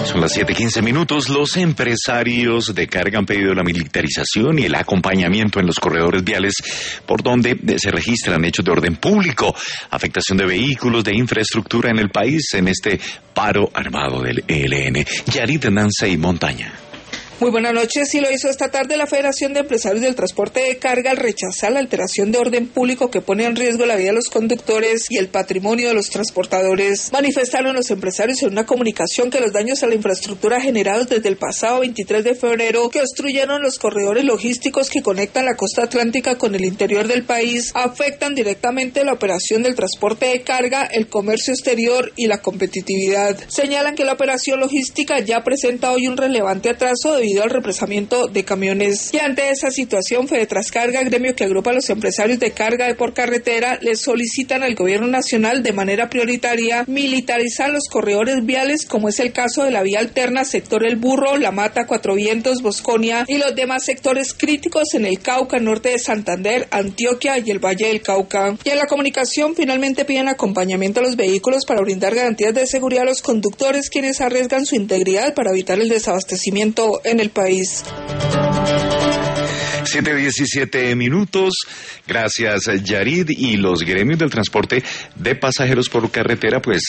Son las 7:15. Los empresarios de carga han pedido la militarización y el acompañamiento en los corredores viales por donde se registran hechos de orden público, afectación de vehículos, de infraestructura en el país en este paro armado del ELN. Yarit Nanza y Montaña. Muy buenas noches. Sí, lo hizo esta tarde la Federación de Empresarios del Transporte de Carga al rechazar la alteración de orden público que pone en riesgo la vida de los conductores y el patrimonio de los transportadores. Manifestaron los empresarios en una comunicación que los daños a la infraestructura generados desde el pasado 23 de febrero que obstruyeron los corredores logísticos que conectan la costa atlántica con el interior del país afectan directamente la operación del transporte de carga, el comercio exterior y la competitividad. Señalan que la operación logística ya presenta hoy un relevante atraso debido al represamiento de camiones. Y ante esa situación, Fedetrascarga, gremio que agrupa a los empresarios de carga de por carretera, les solicitan al gobierno nacional de manera prioritaria militarizar los corredores viales, como es el caso de la vía alterna sector El Burro, La Mata, Cuatro Vientos, Bosconia y los demás sectores críticos en el Cauca, norte de Santander, Antioquia y el Valle del Cauca. Y en la comunicación finalmente piden acompañamiento a los vehículos para brindar garantías de seguridad a los conductores, quienes arriesgan su integridad para evitar el desabastecimiento en el país. 7:17. Gracias, Yarid. Y los gremios del transporte de pasajeros por carretera, pues